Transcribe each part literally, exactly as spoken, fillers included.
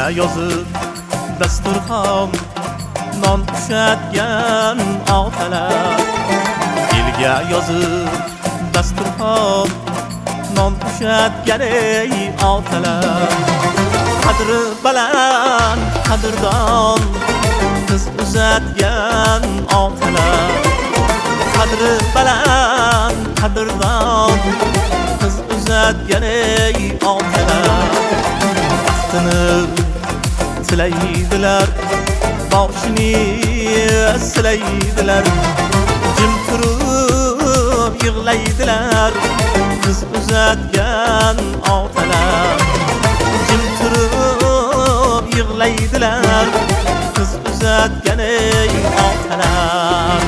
yozib dasturxon non pishirgan otalar, elga yozib dasturxon non pishirgan ey otalar. Qadri baland qadrdon qiz uzatgan otalar, qadri baland qadrdon qiz uzatgan ey otalar. Baxtini tilaydilar, boshini silaydilar, jim turib yig'laydilar qiz uzatgan otalar. Jim turib yig'laydilar qiz uzatgan ey otalar.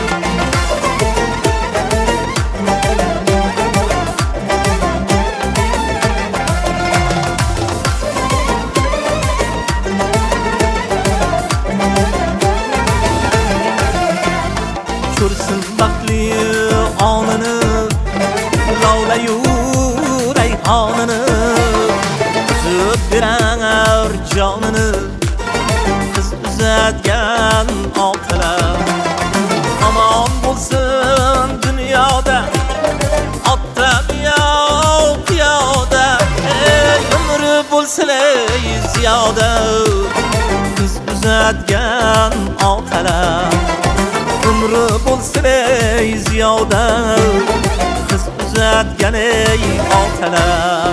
Ko'rsin baxtli onini, lovlayu rayhonini, uzib berar jonini qiz uzatgan otalar. Omon bo'lsin dunyoda ota yo'q piyoda, ey umri bo'lsin ey ziyoda qiz uzatgan otalar. Umri bo'lsin ey ziyoda qiz uzatgan ey otalar.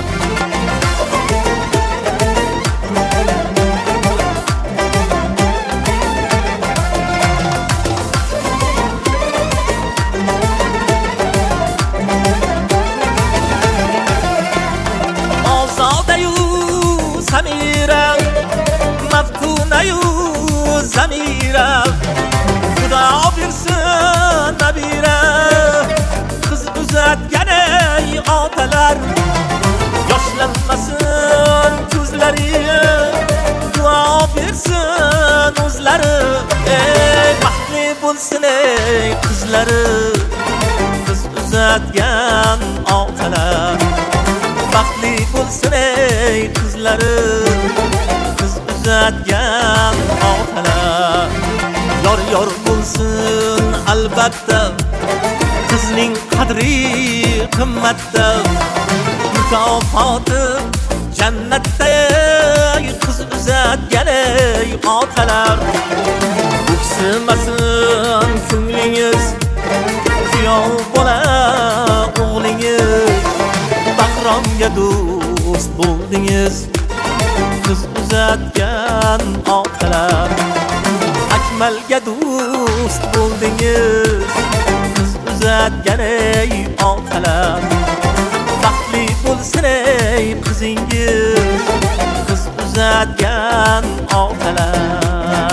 Ozodayu samira, maftunayu zamira, Xudo bersin nabira qiz uzatgan ey otalar. Yoshlanmasin ko'zlari, duo bersin o'zlari, ey baxtli bo'lsin ey qizlari qiz uzatgan otalar. Baxtli bo'lsin ey qizlari qiz uzatgan otalar. Yor yor bo'lsin albatta qizning qadri qimmatda, mukofoti jannatda qiz uzatgan ey otalar. O'ksimasin ko'nglingiz, kuyov bola o'g'lingiz, Bahromga do'st bo'ldingiz qiz uzatgan otalar. Akmalga do'st bo'ldingiz qiz uzatgan ey otalar. Baxtli bo'lsin ey qizingiz qiz uzatgan otalar.